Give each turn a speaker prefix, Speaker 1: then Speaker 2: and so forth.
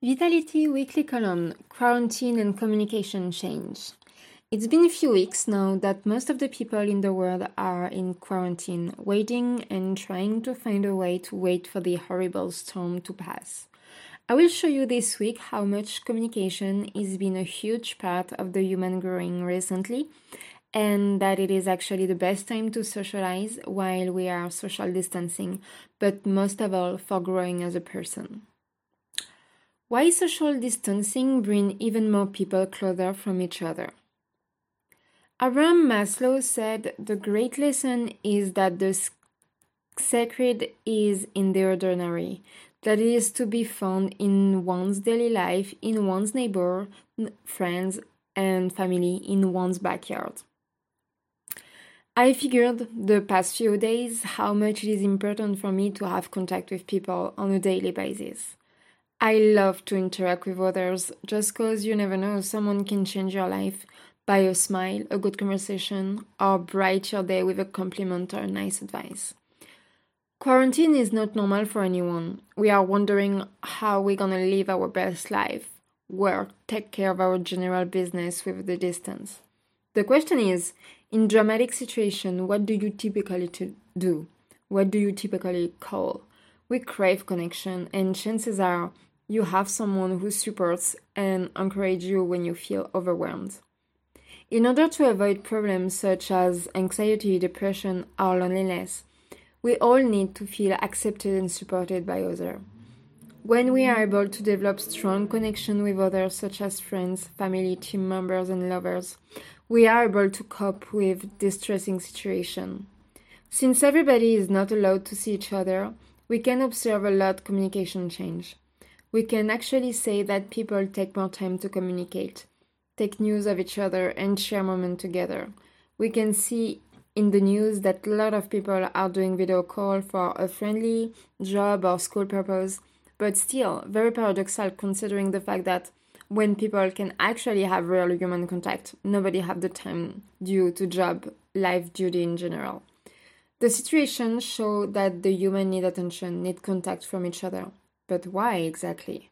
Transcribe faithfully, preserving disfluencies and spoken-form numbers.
Speaker 1: Vitality Weekly Column, Quarantine and Communication Change. It's been a few weeks now that most of the people in the world are in quarantine, waiting and trying to find a way to wait for the horrible storm to pass. I will show you this week how much communication has been a huge part of the human growing recently, and that it is actually the best time to socialize while we are social distancing, but most of all for growing as a person. Why social distancing brings even more people closer from each other? Abraham Maslow said the great lesson is that the sacred is in the ordinary, that it is to be found in one's daily life, in one's neighbor, friends, and family, in one's backyard. I figured the past few days how much it is important for me to have contact with people on a daily basis. I love to interact with others just cause you never know, someone can change your life by a smile, a good conversation, or brighten your day with a compliment or nice advice. Quarantine is not normal for anyone. We are wondering how we're gonna live our best life, work, take care of our general business with the distance. The question is, in dramatic situation, what do you typically to do? What do you typically call? We crave connection, and chances are you have someone who supports and encourages you when you feel overwhelmed. In order to avoid problems such as anxiety, depression, or loneliness, we all need to feel accepted and supported by others. When we are able to develop strong connection with others such as friends, family, team members, and lovers, we are able to cope with distressing situations. Since everybody is not allowed to see each other, we can observe a lot communication change. We can actually say that people take more time to communicate, take news of each other, and share moments together. We can see in the news that a lot of people are doing video call for a friendly job or school purpose, but still very paradoxal considering the fact that when people can actually have real human contact, nobody have the time due to job, life duty in general. The situation shows that the human need attention, need contact from each other. But why exactly?